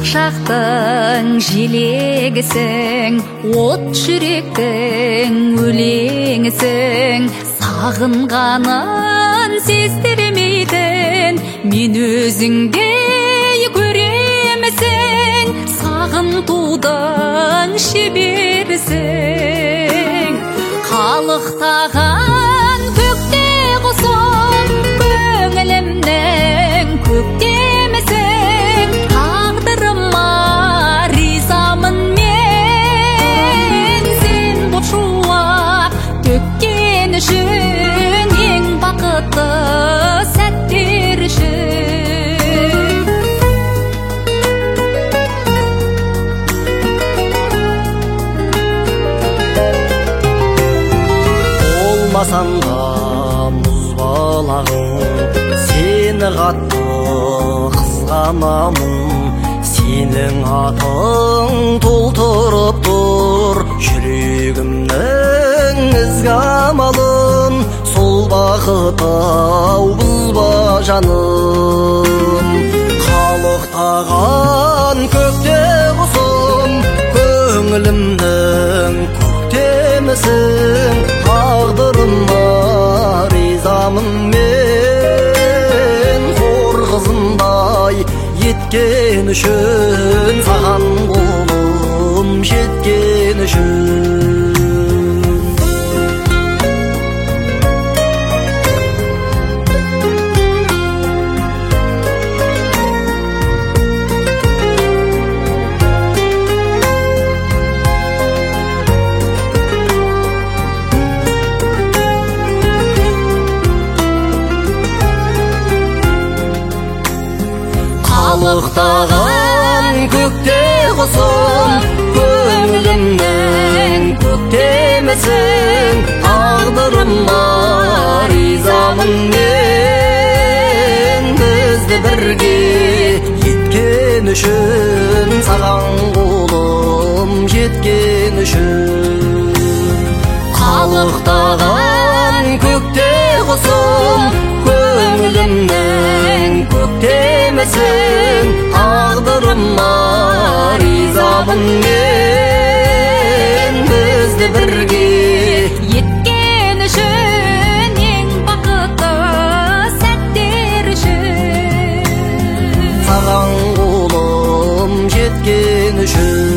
шақтың желегісің, от жүректің өлеңісің, сағынғанын сездірмейтін мен өзіңдей көремісің, сағынтудың шеберісің. Қалықтаған көкте құсым, көңілімнің көктемісің, тағдырыма ризамын мен, сен бұл шуақ төккен үшін, ең бақытты сәттер үшін. Болмасам да мұз балағым, сені қатты қызғанамын. Сенің атың толтырып тұр жүрегімнің ізгі амалын, сол бақыт-ау бұзба жаным. Қалықтаған көкте құсым, көңілімнің көктемісің, тағдырыма ризамын мен, хор қызындай еткен үшін, саған қолым жеткен үшін. Қалықтаған көкте құсым, көңілімнің көктемісің, тағдырыма ризамын мен, бізді бірге еткен үшін, саған қолым жеткен үшін. Қалықтаған көкте құсым, көңілімнің көктемісің, тағдырыма ризамын мен, бізді бірге еткен үшін, ең бақытты сәттер үшін. саған қолым жеткен үшін.